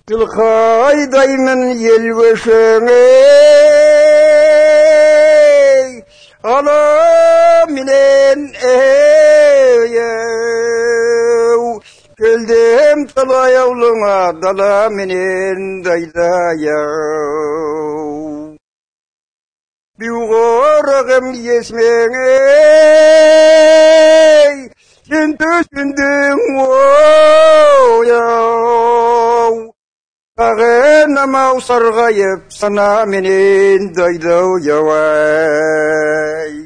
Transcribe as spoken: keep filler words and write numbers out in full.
Yılkaydaymen yel veşeğe Ala minen eyev Geldim tala yavluna dala minen daydayav Biuğorağım yesmeğe Şimdi sündüm oyav Ağınama sargayıp sana menen daydayav